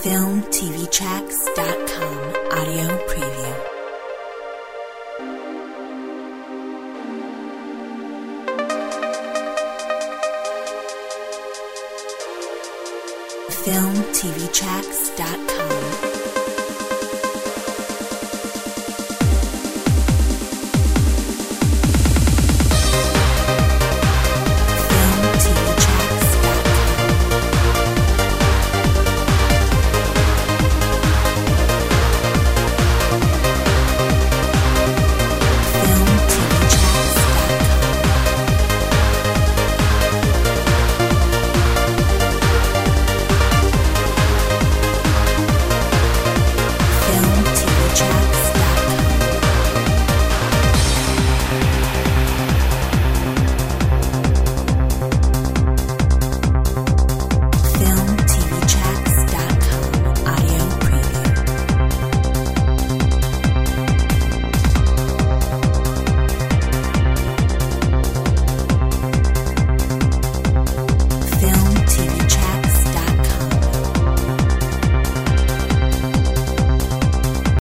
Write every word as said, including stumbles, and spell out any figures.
film t v tracks dot com audio preview. film t v tracks dot com